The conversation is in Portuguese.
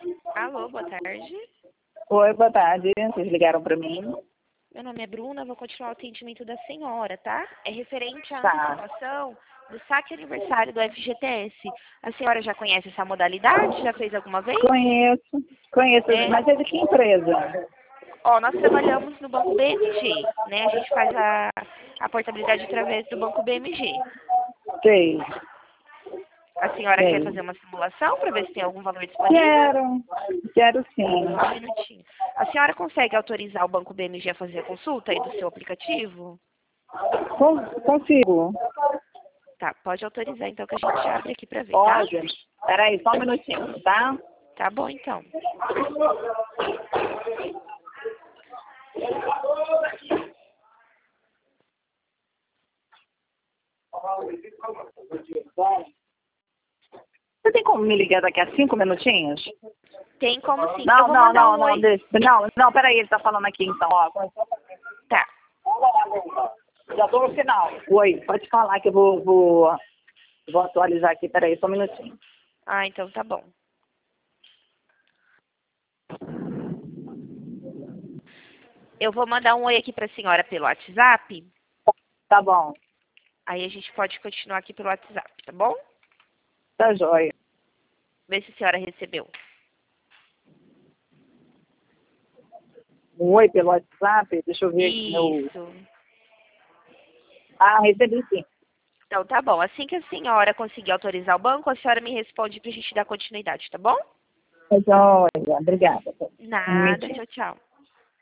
Alô, boa tarde. Oi, boa tarde. Vocês ligaram para mim? Meu nome é Bruna, vou continuar o atendimento da senhora, tá? É referente à Tá. antecipação do saque aniversário do FGTS. A senhora já conhece essa modalidade? Já fez alguma vez? Conheço, É. mas é de que empresa? Ó, nós trabalhamos no Banco BMG, né? A gente faz a portabilidade através do Banco BMG. Sei, A senhora quer sei. fazer uma simulação para ver se tem algum valor disponível? Quero sim. Só um minutinho. A senhora consegue autorizar o Banco BMG a fazer a consulta aí do seu aplicativo? Consigo. Tá, pode autorizar então que a gente abre aqui para ver, tá? Pode. Peraí, só um minutinho, tá? Tá bom então. Você tem como me ligar daqui a 5 minutinhos? Tem como sim. Eu Não, vou não, mandar não, um não, oi. não, peraí, ele tá falando aqui então, ó. Tá. Já tô no final. Oi, pode falar que eu vou atualizar aqui, peraí, só um minutinho. Ah, então tá bom. Eu vou mandar um oi aqui pra senhora pelo WhatsApp. Tá bom, Aí a gente pode continuar aqui pelo WhatsApp, tá bom? tá jóia. Vê se a senhora recebeu. Um oi pelo WhatsApp, deixa eu ver aqui meu... Isso. Ah, recebi sim. Então tá bom. Assim que a senhora conseguir autorizar o banco, a senhora me responde pra gente dar continuidade, tá bom? Tá jóia, obrigada. Um Nada. minutinho. Tchau, tchau.